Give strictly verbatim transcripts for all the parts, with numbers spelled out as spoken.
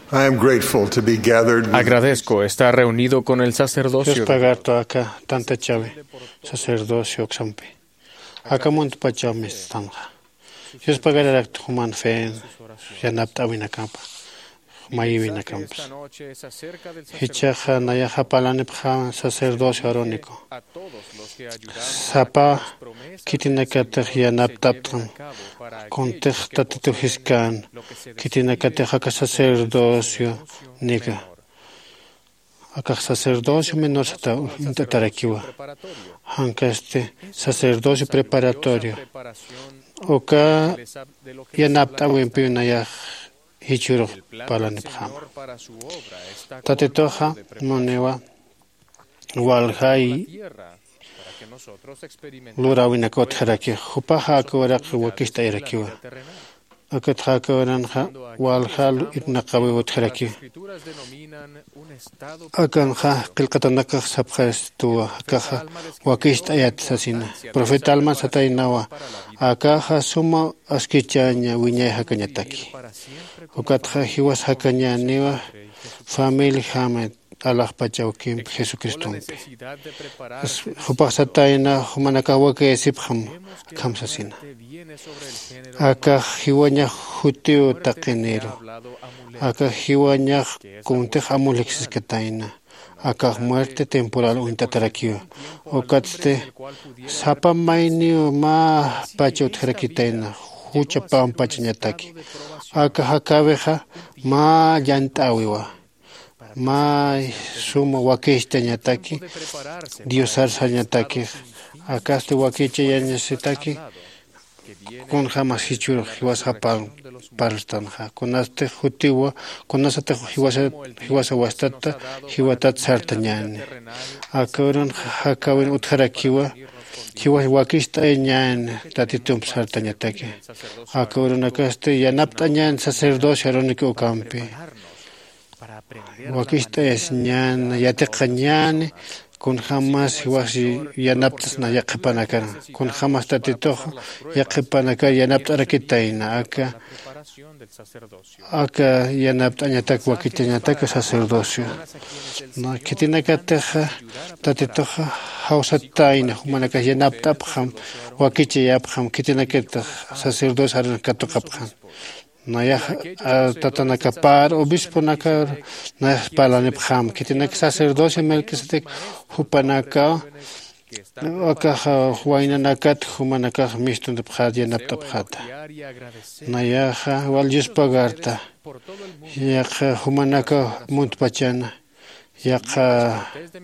I am grateful to be gathered with Agradezco estar reunido con el sacerdocio. Dios pagarto acá tanta chave, sacerdocio xampi. Acá mont pachamis tanja. Dios pagar acto human fe, ya napta wina campa. Mayivina camps. Hichaja nayaja palanipja sacerdocio arónico. Sapa kitinakatej ya naptaptan. Contej tatituhiscan. Kitinakateja ka sacerdocio nika. Acá sacerdocio menor tatarakiwa. Hanka este sacerdocio preparatorio. Oka ya napta wimpinayaj. Hichuro palanipjam. Tatetoja monewa walhai lurawina kot haraki hupaha kawarak wakista irakiwa. Akat hakawaranja walhal itnaqawi wat haraki. Akanja qilqatanaka sabkhastua akaja wakista ayat sasina. Profeta alma satainawa akaja suma askichaña wiñay hakanyataki. Okatja hiwas hakanyaniwa family hamet Allah pachaukim Jesucristo. Hupasataina humanakawa que sipkham khamsasina. Aka hiwaña hutiu taqenero. Aka hiwaña kunte amulexis kataina. Aka muerte temporal untatarakiwa. Okatste sapa mainio ma pachaut harakitaina. Hucha pam pachañataki. Aka hakabeja ma yantawiwa. Ma suma wakista ñataki. Diosar sañataki. Akaste wakicha yañasitaki. Con jamás hichuro hiwasa pan parstanja. Con este jutiwa, con este hiwasa hiwasa wastata hiwatat sartañani. Akaron hakawen utharakiwa. Hiwas wakista ñan tatitum sartañataki. Akaron akaste yanaptañan sacerdocio arónico campi. Wakista es ñan yateqañani. Con jamás hiwasi yanaptas na yaqpanakar. Con jamás tatitojo yaqpanakar yanapta arakitaina. Aka aka yanapta añatak wakitañatak sacerdocio. No kitinakateja tatitoja hausataina humanaka yanapta apjam wakicha yapjam kitinaketa sacerdocio arakatokapjam. Naya tatanakapar obispo nakar naya palanipjam kitinak sacerdocio melkisetek hupanaka aka huayna nakat humanaka mistun de pjad yanaptapjata naya wal pagarta yaqa humanaka muntpachana yaqa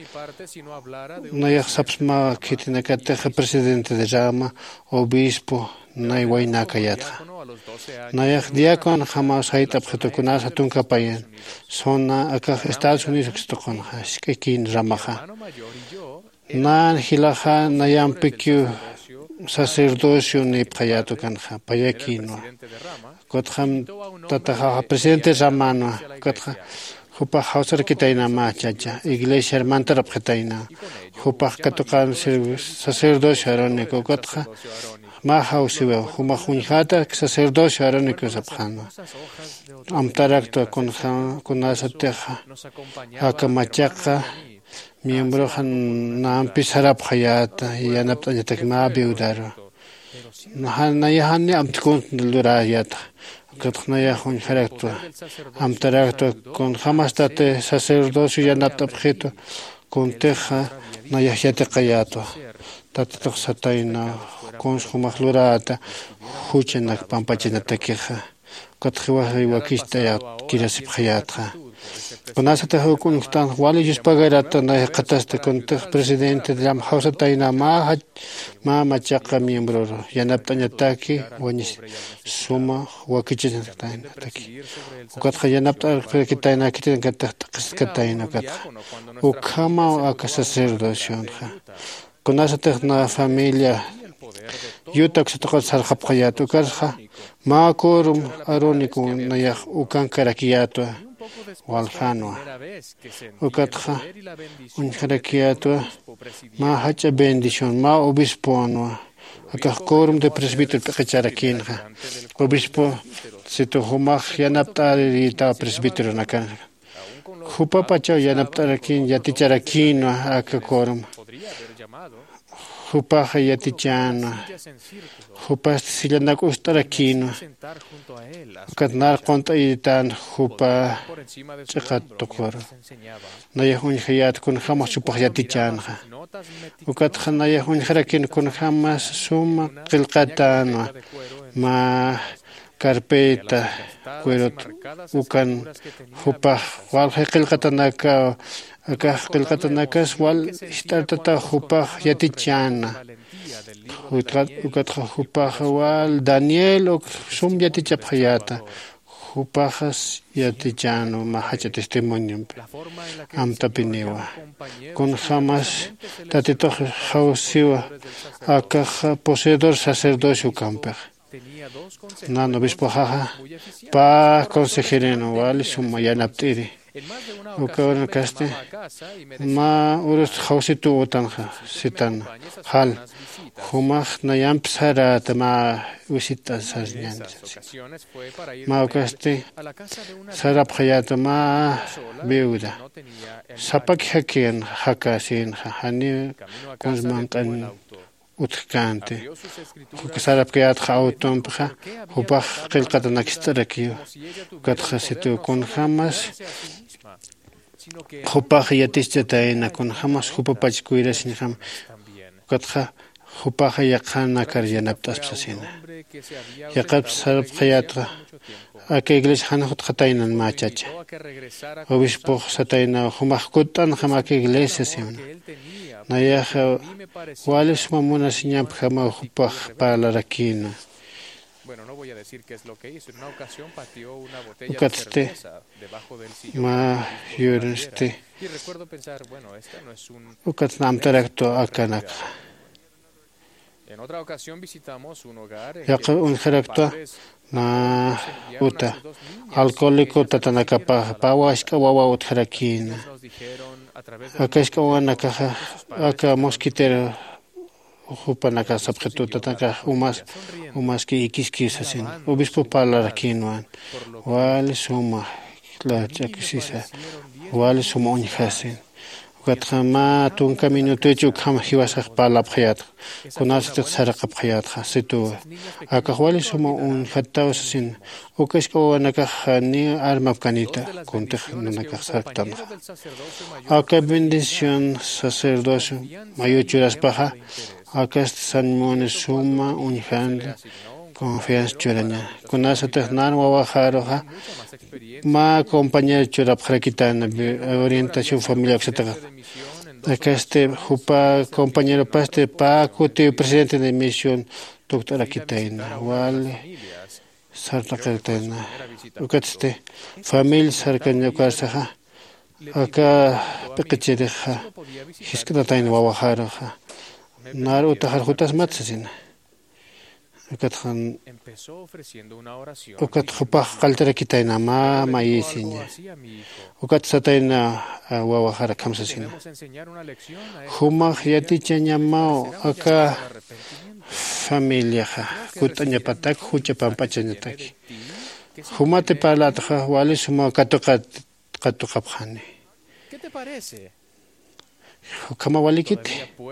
naya sapsma kitinakata presidente de rama obispo nay waynaka yatqa Nayak diakon jamás hay tapjetokunas atun kapayan. Zona acá Estados Unidos extokonja, skekin ramaja. Nan hilaja nayam pekyu sacerdocio ni payato kanja, payakino. Kotjam tataja presidente ramano, kotja Hupa hausar kitaina ma chacha, iglesia hermana tapjetaina. Hupa katokan sacerdocio arónico kotja. Ma hausiwa huma hunjata sacerdocio arónico sapjano. Amtarakto con con asateja. Akamachaka miembro han nam pisarap hayata yanapta yatakma biudaro. Nahan nayahani amtkun lurayata. Katnaya hun harakto. Amtarakto con hamastate sacerdocio yanapta objeto con teja nayahete kayato. Tatok sataina con su mahlurata, huchenak pampachinatakeja, Kotjiwa wakista ya kirasip hayatra. Con asata hukunstan, wali jus pagarata na kataste con presidente de la Hausa Taina ma ma machaka miembro, yanaptanyataki, wanis suma wakichin taki. Ukatja yanapta kitaina kitin kataina kata. Ukama akasa sacerdocio. Con asata na familia Yutak se tocó saljapjayato karja, ma korum arónico nayaj ukan karakiyato, waljanwa. Ukatja, un karakiyato, ma hacha bendición, ma obisponwa, acá quórum de presbítero pequecharaquinja. Obispo sito humaj yanaptarita presbítero nakan. Jupa pacho yanaptaraquin yaticharaquino acá quórum. Jupaja yatichano. Jupa silanak ustaraquino. Katnar conta itan jupa chikat tokor. Nayahun hayat kun hamas chupah yatichanja. Ukat nayahun harakin kun hamas suma qilqatan ma carpeta cuerot ukan jupa wal qilqatanaka acá qilqatanakas wal istartata jupa yatichana. Ukat jupa wal Daniel ok sum yatichapjayata. Jupajas yatichano mahacha testimonio am tapiniwa. Con jamás tatito jausiwa acá poseedor sacerdocio camper. Nano obispo jaja pa consejereno wal sum yanaptiri. Ukawan kaste ma urus jausitu utanja sitan hal humaj nayam psara tama usita sarñan ma kaste sarap hayat ma beuda sapak hakin hakasin hani kunzman kan utkante sarap kayat khautum pha hubah qilqatanak istarakiyo kat khasitu kun hamas Jupa yatichataina kun hamas jupa pachkuira sin ham katha jupa yaqana karyanaptas psasina yaqap sarap khayatra aka iglesia hanhut khataina machacha obispo sataina humaj kutan hama ka iglesia sim nayaha wales mamuna siñap hama jupa palarakina. Bueno, no voy a decir qué es lo que hizo. En una ocasión pateó una botella de cerveza debajo del sillón. Ma yuriste. Y recuerdo pensar, bueno, esta no es un... Ukatnam tarakto akanak. En otra ocasión visitamos un hogar en que un jarakto na uta alcohólico tatanakapa pawashka wawa utharakin. Akashka wanaka aka mosquitero Jupanaka subjeto tataka umas umas que ikiskis asin obispo palarakinwan wal suma la chakisisa wal suma unhasin ukatkhama tun camino techu kham hiwasakh palap khayat kunas tet saraqap khayat khasitu aka wal suma un khattaw asin ukashko wanaka ni armap kanita kunte nanaka sartan aka bendición sacerdocio mayo churas paja acá San Mones suma unjan confianza churaña con esa ternar wawajaroja ma compañero churap jarakitana orientación familiar etcétera acá este jupa compañero paste pa cuti presidente de misión doctora Quitaina wal sarta Quitaina acá este familia sarcaña casaja acá pequechereja hiskataina wawajaroja Naru tahar jutas matsasin. Ukathan empezó ofreciendo una oración. Ukat khupah qaltara kitaina ma mayisinya. Ukat sataina wawahara kamsasin. Huma yati chanya mao aka familia ha kutanya patak hucha pampachanya taki. Huma te palatha wali suma katokat katokapkhani. ¿Qué te parece? Kama walikit.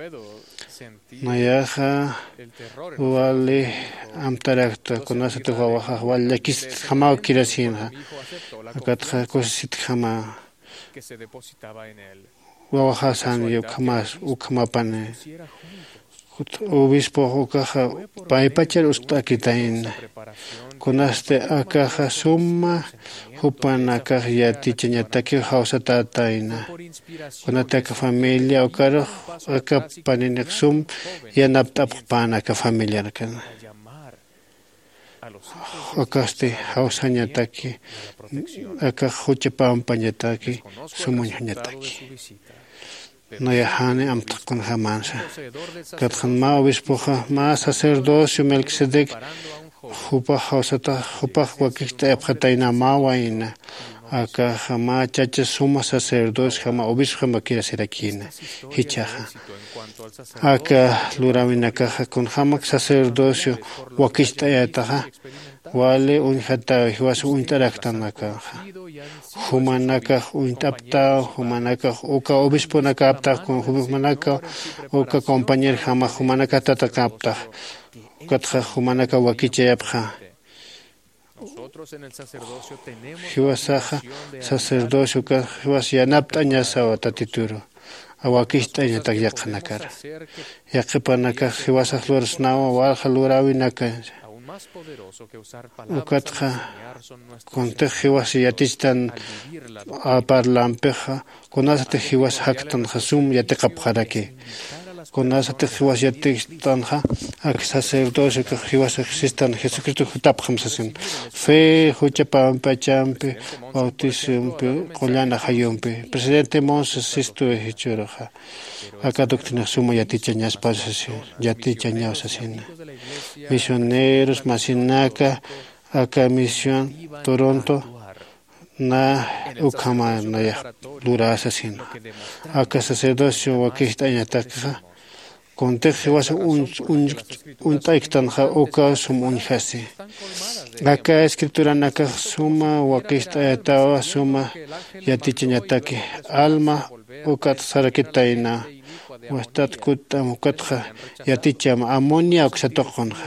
Nayaha wali amtarakta kunasatu wawaha wali kis khama kirasinha akatha kosit khama wawaha san yo khamas ukhama pane obispo ukaha paipachar ustakitain kunaste akaha summa hupana kahya tichanya taki hausata taina kunata ka familia ukaro aka paninek sum yanaptap pana ka familia kan akaste hausanya taki aka huche pampanya taki sumunya taki no yahane am takun hamansa kathan ma obispo ma sacerdocio Melquisedec Jupa hausata jupa wakikta epkhataina mawaina acá jamás chacha suma sacerdotes jamás obispo jamás quiere ser aquí hichaja acá luramina caja con jamás sacerdocio wakista yataja wale un hata hiwas un taraktan acá humanaka un tapta humanaka oka obispo na capta con humanaka oka compañero jamás humanaka tata capta katja humanaka wakiche yapja Nosotros en el sacerdocio tenemos hiwasaja sacerdocio ka hiwas yanapta ñasawa tatituro awakista ñatak yaqanakara yaqipanaka hiwasaj lursnawa walja lurawinaka aún más poderoso que usar palabras ukatja para enseñar son nuestros konte hiwas yatistan a parlampeja konasate hiwas haktan hasum yatiqapjaraki konasate hiwas yatistanja ak sacerdocio ka hiwas existan Jesucristo jutapjamsasin fe huchapampa-champi bautismpi qollana hayumpi presidente Moses sistu hichuraja acá doctrina suma yatichañaspasasin yatichañasasin misioneros Masinaka acá misión Toronto na ukama na ya lurasasin acá sacerdocio wakista ñataka konteje was un un un taiktanja oka sum un hasi acá escritura naka suma wakista yatawa suma yatichañataki alma ukat sarakitaina wastat kutta mukatja yatichama amonia oksatoqonja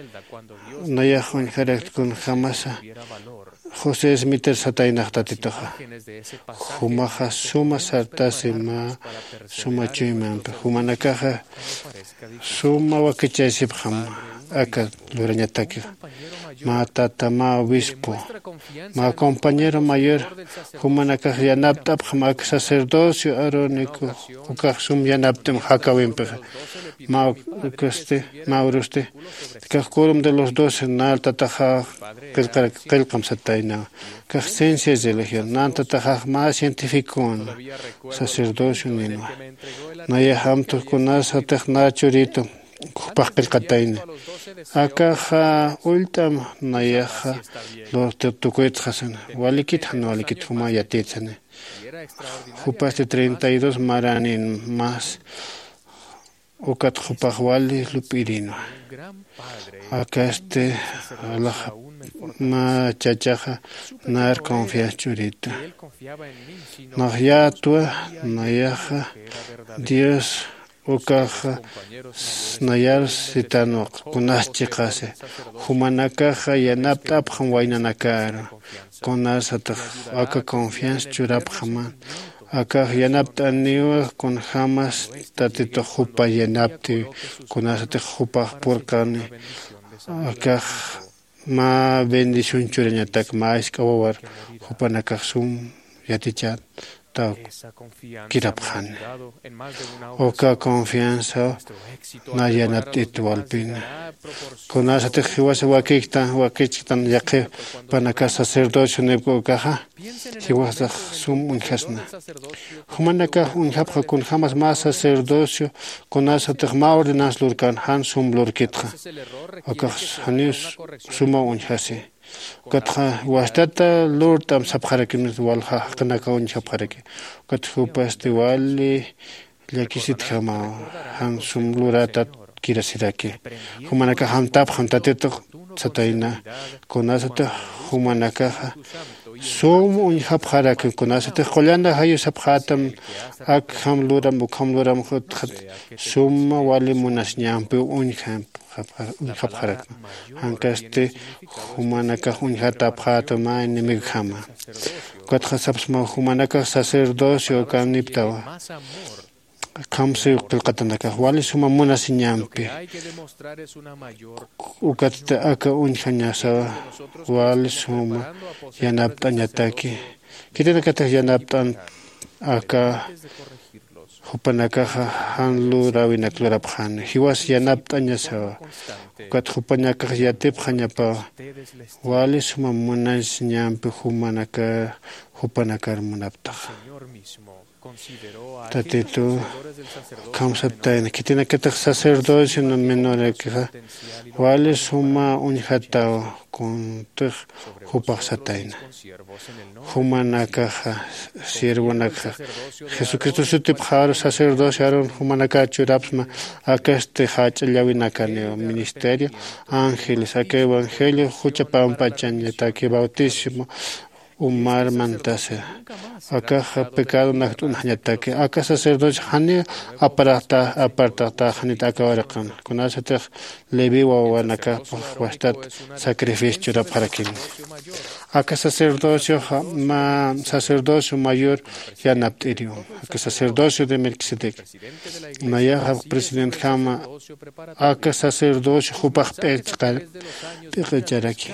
naya hun harakt kun jamasa José Smith Satainaj tatitoja humaja suma sartasima suma chuimampe humanakaja suma wakichasipjam acá lurañataki ma tata ma obispo ma compañero mayor humanakaja yanaptapjam ak sacerdocio arónico ukaj sum yanaptem hakawimpe ma ukaste ma uruste kajkurum de los doce nal tataja qilqam sataina kaj ciencias de legión nanta taja ma científico sacerdocio nino naya hamto kunasa tejna churito kupaj qilqataina acá ja ultam naya ja los tukuitjasan walikit han walikit huma yatitsane jupaste treinta y dos maranin más ukat jupaj wali lupirino acá este alaja ma chachaja nar confianza churita nayatua nayaja Dios ukaja nayar sitano kunas chikase humanakaja yanaptapjan wainanakara kunas ataj aka confianza churapjaman acá yanapta niwa con jamás tatito jupa yanapti kunas ataj jupa porkani acá ma bendición churañatak ma iskawawar jupanakaj sum yatichat ta kirapjan oka confianza na yanaptit walpin kunasate hiwas wakikta wakiktan yaqi panaka sacerdocio nebko kaja hiwas sum unhasna humanaka unhapja kun jamás más sacerdocio kunasate ma ordenas lurkan han sum lurkitja oka hanis suma unhasi katja wastata lurtam sapjarakin walha kanaka unhapjaraki katju pasti wali yakisit jama han sum lurata kirasiraki humanaka hamtap hamtatito sataina kunasata humanaka sum unhapjaraki kunasata qollana hayu sapjatam ak ham luram bukham luram khut sum wali munasñampi unham unhapjarak hankaste humanaka unhatapjata ma nimigama katja sapsma humanaka sacerdocio kaniptawa kamse qilqatanaka wali suma munasñampi ukatta aka unhañasa wali suma yanaptañataki kitanakata yanaptan aka hupanakaja hanlu rawinak lurapjan hiwas yanaptañasa ukat hupanakaja yatipjañapa wali suma munasñampi humanaka hupanakar munapta. Tatitu kamsaptain kitina ketak sacerdocio no menor que wale suma unjatao con tuk hupaxataina humanaka sirwanaka Jesucristo sutipjaro sacerdocio aron humanaka churapsma acá este hach llawinakane ministerio ángeles acá evangelio huchapampachan yataki bautismo Umar mantase. Acá pecado nachtun hanyatake. Acá sacerdote hani aparata aparta hanita akawarakan. Kunasate levi wawanaka wastat sacrificio raparakin. Acá sacerdocio ma sacerdocio mayor ya naptirio. Acá sacerdocio de Melquisedec. Maya presidente Hama. Acá sacerdocio hupach pechkal pechjaraki.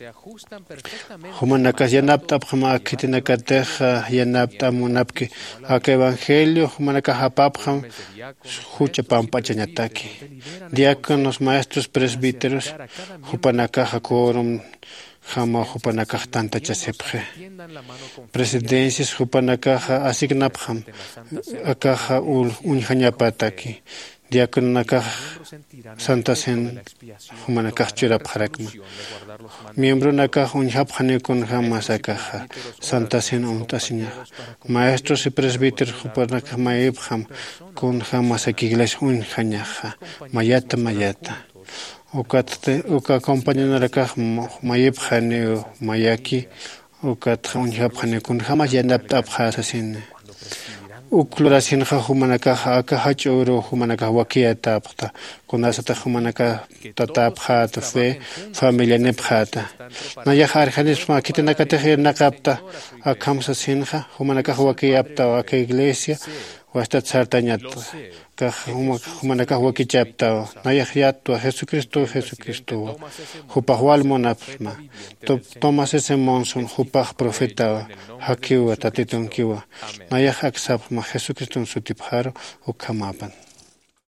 Humanaka ya napta Abhama kitina kateja yanapta munapki ak evangelio manaka hapapjam hucha pampachanyataki diáconos maestros presbíteros hupanaka quórum jama hupanaka tanta chasepje presidencias hupanaka asignapjam akaja ul unjanyapataki diácono naka Santa Sen humanaka churap harakma miembro naka unjapjane con jamas akaja Santa Sen untasinya maestros y presbíteros hupanaka maibjam con jamas aquí iglesia unjanyaja mayata mayata ukate uka acompañan naka maibjane mayaki ukat unjapjane con jamas yanapta abjasasin Uklurasin humanaka aka hachoro humanaka wakiata apta kunasata humanaka tatapha fe familia nepkhata naya harjanis ma kitanaka te nakapta akamsa sinha humanaka wakiapta aka iglesia wasta sartañat ka humanaka wakichapta naya yatwa Jesucristo Jesucristo hupahwal monapma Thomas ese monson hupah profeta hakiwa tatitun kiwa naya aksap ma Jesucristo sutipjaro ukamapan